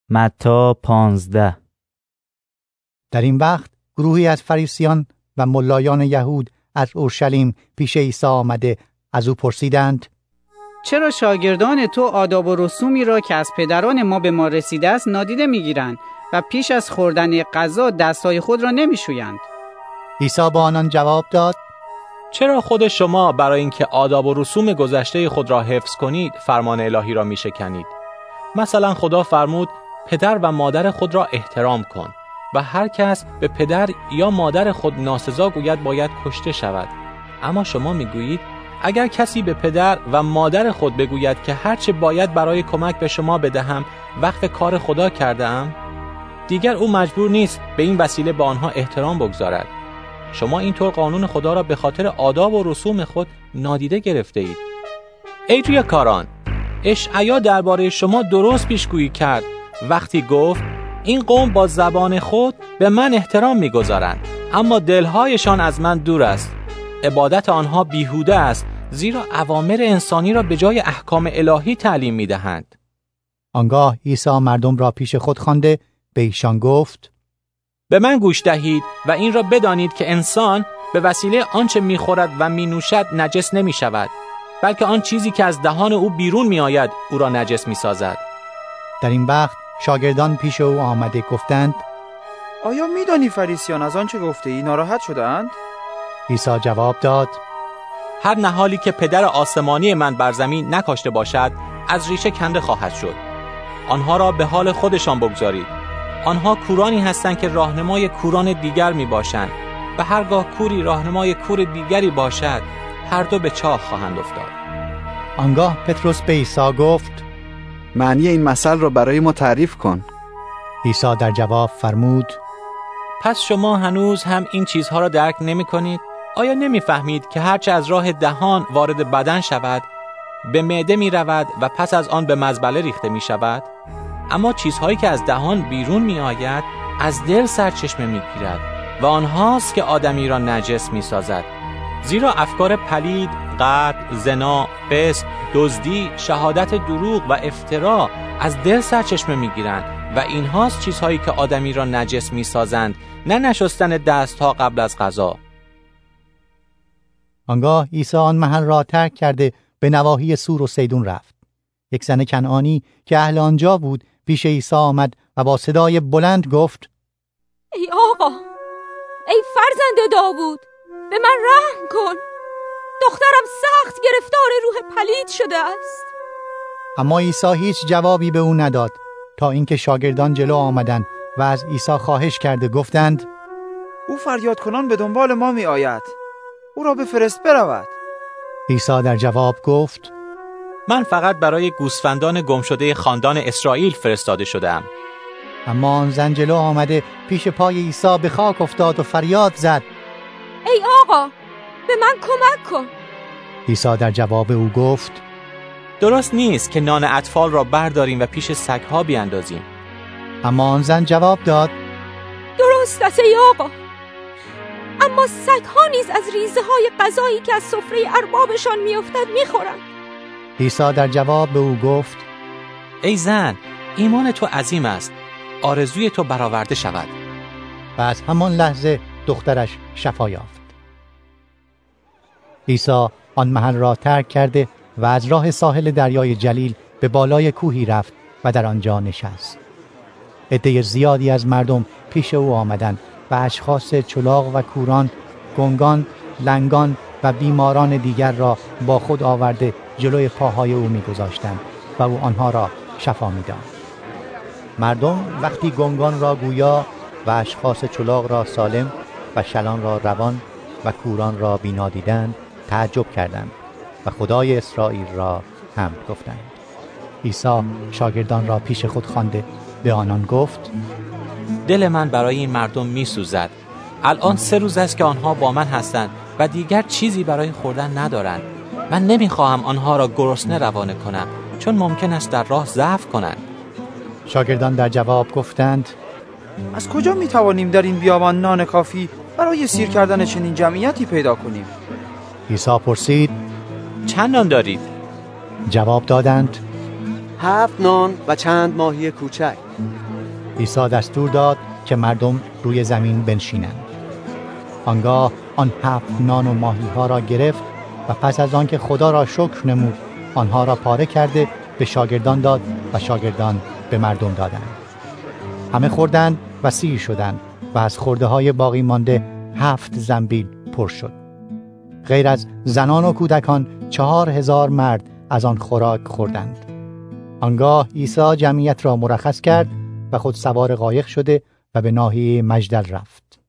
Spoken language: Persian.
متی 15. در این وقت گروهی از فریسیان و ملایان یهود از اورشلیم پیش عیسی آمده از او پرسیدند: چرا شاگردان تو آداب و رسومی را که از پدران ما به ما رسیده است نادیده میگیرند و پیش از خوردن غذا دستهای خود را نمیشویند؟ عیسی با آنان جواب داد: چرا خود شما برای اینکه آداب و رسوم گذشته خود را حفظ کنید فرمان الهی را میشکنید؟ مثلا خدا فرمود پدر و مادر خود را احترام کن و هر کس به پدر یا مادر خود ناسزا گوید باید کشته شود. اما شما میگویید اگر کسی به پدر و مادر خود بگوید که هرچه باید برای کمک به شما بدهم وقت کار خدا کردم، دیگر او مجبور نیست به این وسیله با آنها احترام بگذارد. شما اینطور قانون خدا را به خاطر آداب و رسوم خود نادیده گرفته اید. ای ریاکاران، اشعیا درباره شما درست پیشگویی کرد وقتی گفت این قوم با زبان خود به من احترام می‌گذارند اما دلهایشان از من دور است. عبادت آنها بیهوده است زیرا اوامر انسانی را به جای احکام الهی تعلیم می‌دهند. آنگاه عیسی مردم را پیش خود خوانده به ایشان گفت: به من گوش دهید و این را بدانید که انسان به وسیله آنچه می‌خورد و می‌نوشد نجس نمی‌شود، بلکه آن چیزی که از دهان او بیرون می‌آید او را نجس می‌سازد. در این وقت شاگردان پیش او آمده گفتند: آیا می‌دانی فریسیان از آنچه گفته‌ای ناراحت شدند؟ عیسی جواب داد: هر نهالی که پدر آسمانی من بر زمین نکاشته باشد از ریشه کنده خواهد شد. آنها را به حال خودشان بگذارید. آنها کورانی هستند که راهنمای کوران دیگر می باشند و هرگاه کوری راهنمای کور دیگری باشد هر دو به چاه خواهند افتاد. آنگاه پتروس به عیسی گفت: معنی این مثل را برای ما تعریف کن. عیسی در جواب فرمود: پس شما هنوز هم این چیزها را درک نمی کنید؟ آیا نمی فهمید که هرچه از راه دهان وارد بدن شود به معده می رود و پس از آن به مزبله ریخته می شود؟ اما چیزهایی که از دهان بیرون می آید از دل سرچشمه می گیرد و آنهاست که آدمی را نجس می سازد. زیرا افکار پلید، قتل، زنا، فسق، دزدی، شهادت دروغ و افترا از دل سرچشمه می گیرند و اینهاست چیزهایی که آدمی را نجس می سازند، نه نشستن دستها قبل از غذا. آنگاه عیسی آن محل را ترک کرده به نواحی سور و سیدون رفت. یک زن کنعانی که اهل آنجا بود پیش عیسی آمد و با صدای بلند گفت: ای آقا، ای فرزند داوود، به من رحم کن، دخترم سخت گرفتار روح پلید شده است. اما عیسی هیچ جوابی به او نداد تا اینکه شاگردان جلو آمدند و از عیسی خواهش کرده گفتند: او فریاد کنان به دنبال ما می آید، او را بفرست برود. عیسی در جواب گفت: من فقط برای گوسفندان گمشده خاندان اسرائیل فرستاده شدم. اما آن زن جلو آمده پیش پای عیسی به خاک افتاد و فریاد زد: ای آقا، به من کمک کن. عیسی در جواب او گفت: درست نیست که نان اطفال را برداریم و پیش سگ‌ها بیاندازیم. اما آن زن جواب داد: درست است ای آقا، اما سگ‌ها نیز از ریزه‌های غذایی که از سفره اربابشان می‌افتد می‌خورند. عیسی در جواب به او گفت: ای زن، ایمان تو عظیم است، آرزوی تو برآورده شود. و از همان لحظه دخترش شفا یافت. عیسی آن محل را ترک کرده و از راه ساحل دریای جلیل به بالای کوهی رفت و در آنجا نشست. عده زیادی از مردم پیش او آمدند و اشخاص چلاق و کوران، گنگان، لنگان و بیماران دیگر را با خود آورده جلوی پاهای او می‌گذاشتند و او آنها را شفا می‌داد. مردم وقتی گنگان را گویا و اشخاص چلاق را سالم و شلان را روان و کوران را بینا دیدند تعجب کردند و خدای اسرائیل را حمد گفتند. عیسی شاگردان را پیش خود خوانده به آنان گفت: دل من برای این مردم می‌سوزد. الان 3 روز است که آنها با من هستند و دیگر چیزی برای خوردن ندارند. من نمی‌خواهم آنها را گرسنه روانه کنم، چون ممکن است در راه ضعف کنند. شاگردان در جواب گفتند: از کجا می توانیم در این بیابان نان کافی برای سیر کردن چنین جمعیتی پیدا کنیم؟ عیسی پرسید: چند نان دارید؟ جواب دادند: 7 نان و چند ماهی کوچک. عیسی دستور داد که مردم روی زمین بنشینند. آنگاه آن 7 نان و ماهی ها را گرفت و پس از آن که خدا را شکر نمود آنها را پاره کرده به شاگردان داد و شاگردان به مردم دادند. همه خوردند و سیر شدند و از خورده های باقی مانده 7 زنبیل پر شد. غیر از زنان و کودکان 4000 مرد از آن خوراک خوردند. آنگاه عیسی جمعیت را مرخص کرد و خود سوار قایق شده و به ناحیه مجدل رفت.